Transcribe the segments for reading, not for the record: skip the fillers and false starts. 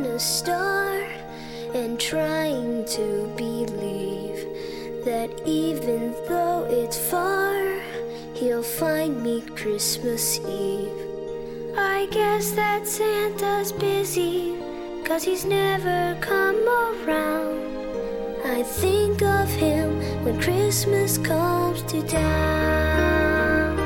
a star and trying to believe that even though it's far, he'll find me Christmas Eve. I guess that Santa's busy, 'cause he's never come around. I think of him when Christmas comes to town.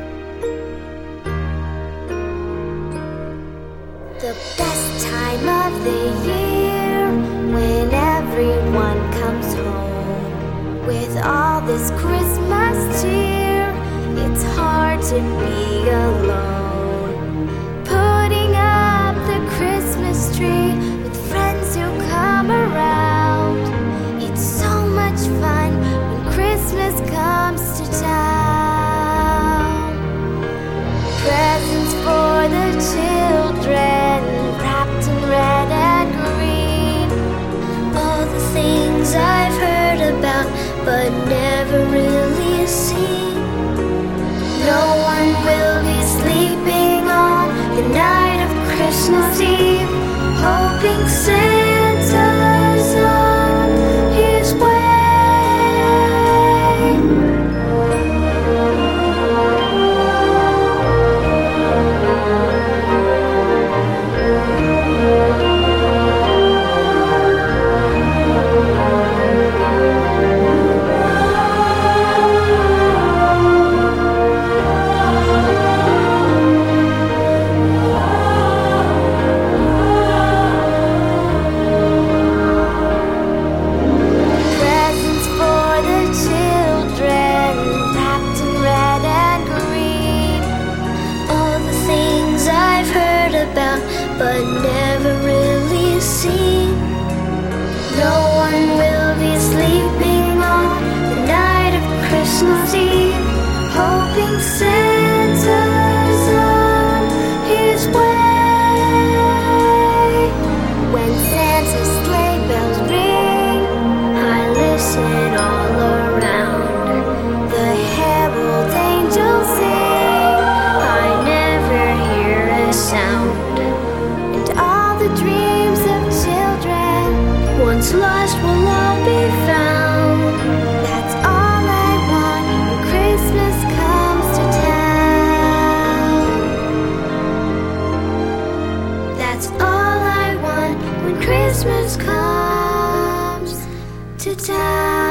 The best time of the year, when everyone comes home with all this Christmas cheer, it's hard to be alone. Putting up the Christmas tree with friends who come around, it's so much fun when Christmas comes to town. Presents for the children, wrapped in red and green. All the things I've heard about but never really seen. No one will be sleeping on the night of Christmas Eve, hoping Santa's on his way. But never really seen. No one will be sleeping on the night of Christmas Eve, hoping Santa's on his way. When Santa's sleigh bells ring, I listen all around. The herald angels sing, I never hear a sound. Dreams of children, once lost, will all be found. That's all I want when Christmas comes to town. That's all I want when Christmas comes to town.